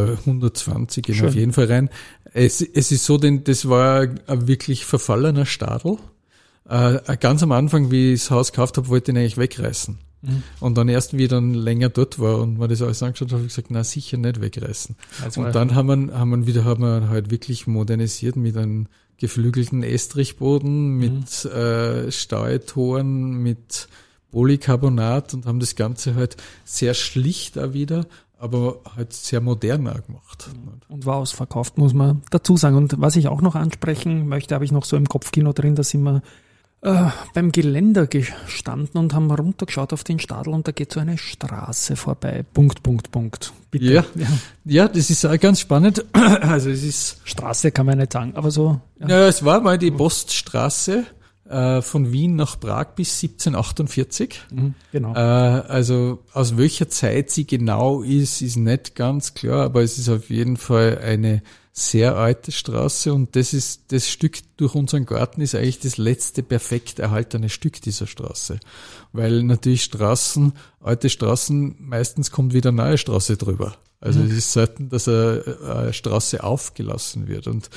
120 gehen auf jeden Fall rein. Es ist so, denn das war ein wirklich verfallener Stadl. Ganz am Anfang, wie ich das Haus gekauft habe, wollte ich ihn eigentlich wegreißen. Und dann erst, wie ich dann länger dort war und mir das alles angeschaut habe, habe ich gesagt, na sicher nicht wegreißen. Also und dann haben wir halt wirklich modernisiert mit einem geflügelten Estrichboden, mit Steuertoren, mit Polycarbonat und haben das Ganze halt sehr schlicht auch wieder, aber halt sehr modern auch gemacht. Und war ausverkauft, muss man dazu sagen. Und was ich auch noch ansprechen möchte, habe ich noch so im Kopfkino drin, da sind wir beim Geländer gestanden und haben runtergeschaut auf den Stadl und da geht so eine Straße vorbei. Bitte. Ja, das ist auch ganz spannend. Also es ist Straße kann man nicht sagen, aber so. Ja, es war mal die Poststraße von Wien nach Prag bis 1748. Genau. Also aus welcher Zeit sie genau ist nicht ganz klar, aber es ist auf jeden Fall eine sehr alte Straße und das Stück durch unseren Garten ist eigentlich das letzte perfekt erhaltene Stück dieser Straße. Weil natürlich alte Straßen, meistens kommt wieder eine neue Straße drüber. Also es ist selten, dass eine Straße aufgelassen wird. Und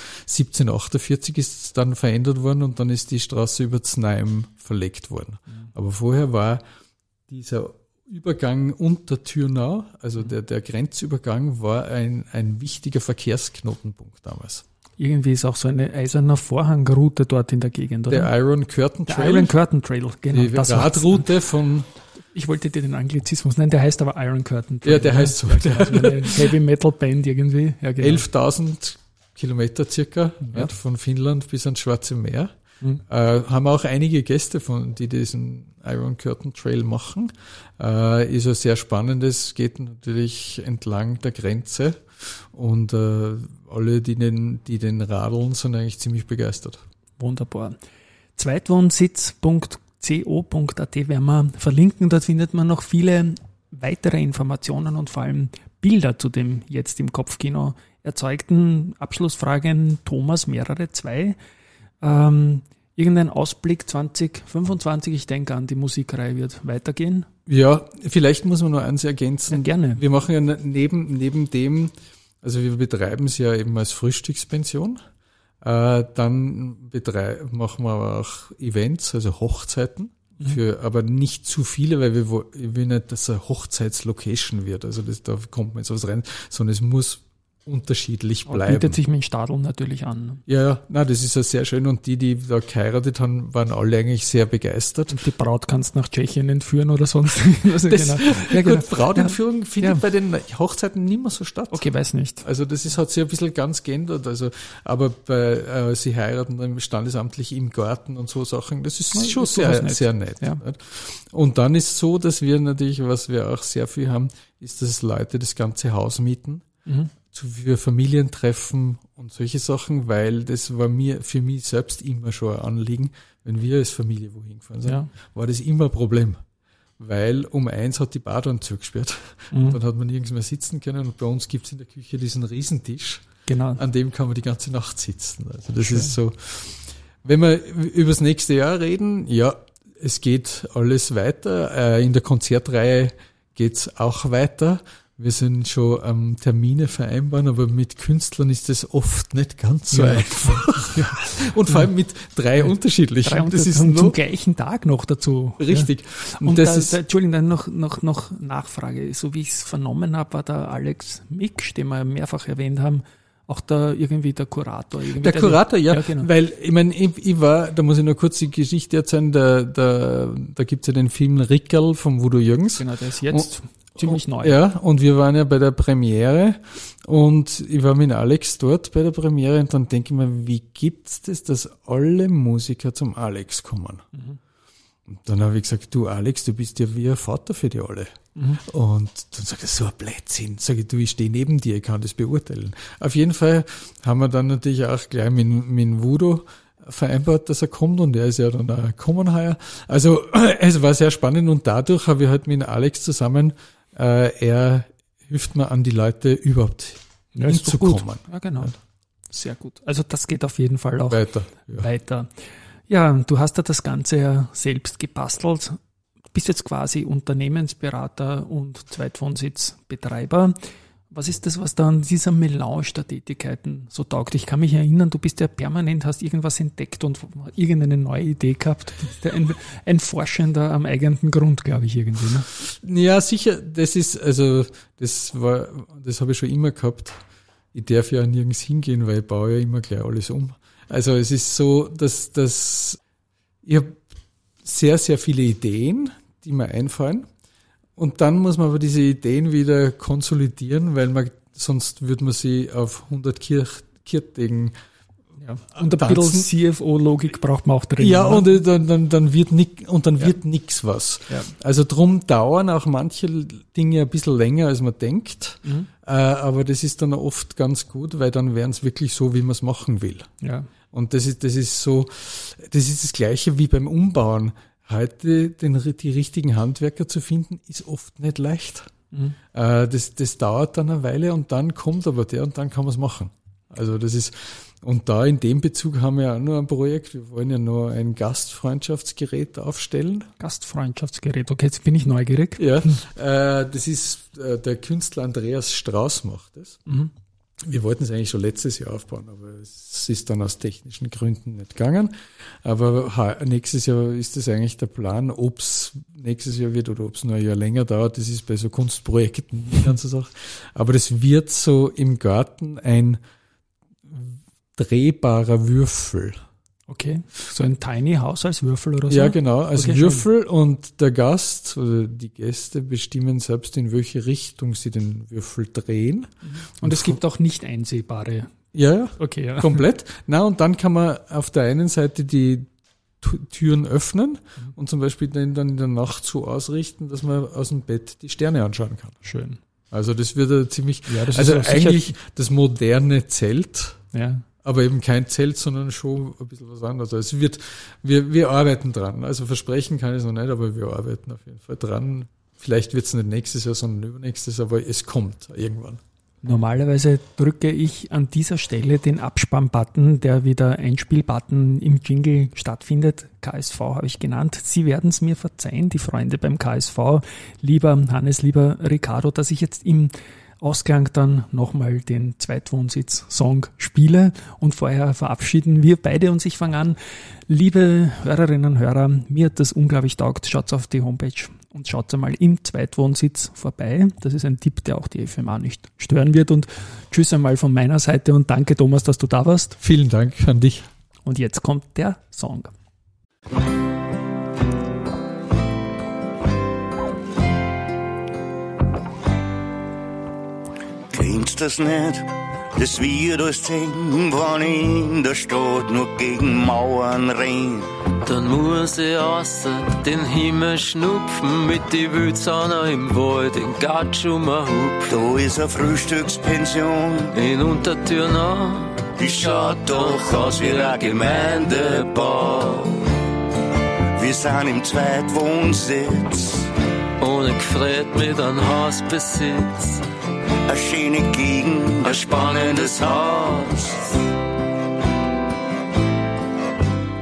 1748 ist es dann verändert worden und dann ist die Straße über Znaim verlegt worden. Aber vorher war dieser Übergang unter Thürnau, also der Grenzübergang, war ein wichtiger Verkehrsknotenpunkt damals. Irgendwie ist auch so eine eiserner Vorhangroute dort in der Gegend, oder? Der Iron Curtain Trail. Der Iron Curtain Trail, genau. Die Radroute von... Ich wollte dir den Anglizismus nennen, der heißt aber Iron Curtain Trail. Ja, der heißt so. Also eine Heavy Metal Band irgendwie. Ja, genau. 11.000 Kilometer circa, von Finnland bis ans Schwarze Meer. Haben auch einige Gäste, die diesen Iron Curtain Trail machen. Ist ein sehr spannendes, geht natürlich entlang der Grenze und alle, die den radeln, sind eigentlich ziemlich begeistert. Wunderbar. Zweitwohnsitz.co.at werden wir verlinken. Dort findet man noch viele weitere Informationen und vor allem Bilder zu dem jetzt im Kopfkino erzeugten. Abschlussfragen, Thomas, zwei. Irgendein Ausblick 2025, ich denke an die Musikreihe wird weitergehen. Ja, vielleicht muss man nur eins ergänzen. Ja, gerne. Wir machen ja neben dem, also wir betreiben es ja eben als Frühstückspension. Dann machen wir aber auch Events, also Hochzeiten, aber nicht zu viele, weil ich will nicht, dass es eine Hochzeitslocation wird. Also da kommt man jetzt was rein, sondern es muss unterschiedlich bleiben. Bietet sich mit dem Stadl natürlich an. Ja, das ist ja sehr schön und die da geheiratet haben, waren alle eigentlich sehr begeistert. Und die Braut kannst nach Tschechien entführen oder sonst. Also Gut, Brautentführung findet bei den Hochzeiten nicht mehr so statt. Okay, weiß nicht. Also das hat sich ein bisschen ganz geändert, aber sie heiraten dann standesamtlich im Garten und so Sachen, das ist schon sehr, sehr nett. Ja. Und dann ist so, dass wir natürlich, was wir auch sehr viel haben, ist, dass Leute das ganze Haus mieten. Für Familientreffen und solche Sachen, weil das war für mich selbst immer schon ein Anliegen. Wenn wir als Familie wohin gefahren sind, war das immer ein Problem. Weil um 1 hat die Bar dann zugesperrt. Und dann hat man nirgends mehr sitzen können und bei uns gibt's in der Küche diesen Riesentisch. Genau. An dem kann man die ganze Nacht sitzen. Also das ist so. wenn wir übers nächste Jahr reden, ja, es geht alles weiter. In der Konzertreihe geht's auch weiter. Wir sind schon am Termine vereinbaren, aber mit Künstlern ist das oft nicht ganz so einfach. Ja. Und vor allem mit drei unterschiedlichen. Das ist zum gleichen Tag noch dazu. Richtig. Ja. Und das ist, Entschuldigung, dann noch Nachfrage. So wie ich es vernommen habe, war der Alex Miksch, den wir mehrfach erwähnt haben, auch da irgendwie der Kurator. Der Kurator, ja, genau. Weil, ich meine, ich war, da muss ich noch kurz die Geschichte erzählen, da gibt's ja den Film Rickerl vom Udo Jürgens. Genau, der ist jetzt ziemlich neu. Ja, und wir waren ja bei der Premiere und ich war mit Alex dort bei der Premiere und dann denke ich mir, wie gibt's das, dass alle Musiker zum Alex kommen? Mhm. Und dann habe ich gesagt, du Alex, du bist ja wie ein Vater für die alle. Mhm. Und dann sagt er, so ein Blödsinn. Sag ich, du, ich stehe neben dir, ich kann das beurteilen. Auf jeden Fall haben wir dann natürlich auch gleich mit Udo vereinbart, dass er kommt und er ist ja dann auch gekommen heuer. Also es war sehr spannend und dadurch habe ich halt mit Alex zusammen, er hilft mir an die Leute überhaupt hinzukommen. Ja, genau. Sehr gut. Also das geht auf jeden Fall auch weiter. Ja, du hast ja das Ganze ja selbst gebastelt. Bist jetzt quasi Unternehmensberater und Zweitwohnsitzbetreiber. Was ist das, was da an dieser Melange der Tätigkeiten so taugt? Ich kann mich erinnern, du bist ja permanent, hast irgendwas entdeckt und irgendeine neue Idee gehabt. Du bist ja ein Forschender am eigenen Grund, glaube ich, irgendwie. Ne? Ja, sicher. Das habe ich schon immer gehabt. Ich darf ja nirgends hingehen, weil ich baue ja immer gleich alles um. Also es ist so, dass ich habe sehr, sehr viele Ideen, die mir einfallen. Und dann muss man aber diese Ideen wieder konsolidieren, weil sonst würde man sie auf 100 Kirchtagen und ein bisschen CFO-Logik braucht man auch drin. Ja, oder? Und dann wird nix was. Ja. Also drum dauern auch manche Dinge ein bisschen länger, als man denkt. Mhm. Aber das ist dann oft ganz gut, weil dann wären es wirklich so, wie man es machen will. Ja. Und das ist das Gleiche wie beim Umbauen. Heute die richtigen Handwerker zu finden, ist oft nicht leicht. Mhm. Das dauert dann eine Weile und dann kommt aber der und dann kann man es machen. Also das ist, und da in dem Bezug haben wir ja auch noch ein Projekt. Wir wollen ja noch ein Gastfreundschaftsgerät aufstellen. Gastfreundschaftsgerät, okay, jetzt bin ich neugierig. Ja, das ist, der Künstler Andreas Strauß macht das. Mhm. Wir wollten es eigentlich schon letztes Jahr aufbauen, aber es ist dann aus technischen Gründen nicht gegangen. Aber nächstes Jahr ist das eigentlich der Plan. Ob es nächstes Jahr wird oder ob es nur ein Jahr länger dauert, das ist bei so Kunstprojekten die ganze Sache. Aber das wird so im Garten ein drehbarer Würfel. Okay, so ein Tiny House als Würfel oder so? Ja, genau, als Würfel, und der Gast oder die Gäste bestimmen selbst, in welche Richtung sie den Würfel drehen. Und es gibt auch nicht einsehbare. Ja, okay, ja. Komplett. Na, und dann kann man auf der einen Seite die Türen öffnen und zum Beispiel den dann in der Nacht so ausrichten, dass man aus dem Bett die Sterne anschauen kann. Schön. Also das wird ziemlich, also eigentlich das moderne Zelt. Ja. Aber eben kein Zelt, sondern schon ein bisschen was anderes. Also wir arbeiten dran. Also versprechen kann ich es noch nicht, aber wir arbeiten auf jeden Fall dran. Vielleicht wird es nicht nächstes Jahr, sondern übernächstes, aber es kommt irgendwann. Normalerweise drücke ich an dieser Stelle den Abspann-Button, der wieder Einspiel-Button im Jingle stattfindet. KSV habe ich genannt. Sie werden es mir verzeihen, die Freunde beim KSV. Lieber Hannes, lieber Ricardo, dass ich jetzt im Ausklang dann nochmal den Zweitwohnsitz-Song spiele, und vorher verabschieden wir beide uns. Ich fange an. Liebe Hörerinnen und Hörer, mir hat das unglaublich taugt. Schaut auf die Homepage und schaut einmal im Zweitwohnsitz vorbei. Das ist ein Tipp, der auch die FMA nicht stören wird. Und tschüss einmal von meiner Seite und danke, Thomas, dass du da warst. Vielen Dank an dich. Und jetzt kommt der Song. Kennst das nicht? Das wird alles sehen, wenn ich in der Stadt nur gegen Mauern renn. Dann muss ich außer den Himmel schnupfen, mit die Wildsauner im Wald, in Gatschummer hupfen. Da ist eine Frühstückspension in Untertürnau, die schaut doch aus wie ein Gemeindebau. Wir sind im Zweitwohnsitz, ohne gefreut mit einem Hausbesitz. eine schöne Gegend, ein spannendes Haus.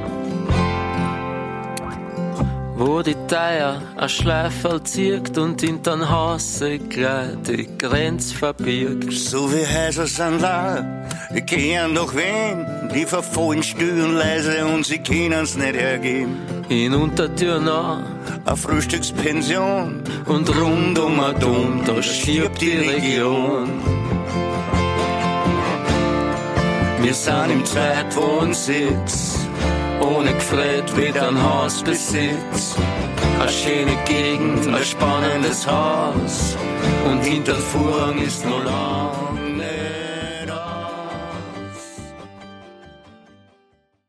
wo die Teier a Schleiferl zieht und hintern Haus gleich die Grenz verbirgt. So wie Häuser sind da, die kehren doch wen, die verfallen still und leise und sie können's nicht hergeben. Hinunter Türnau, a Frühstückspension und rund um a Dom, da stirbt die Region. Wir sind im Zweitwohnsitz, ohne Gefred weder ein Hausbesitz. A schöne Gegend, ein spannendes Haus und hinter dem Vorhang ist noch lang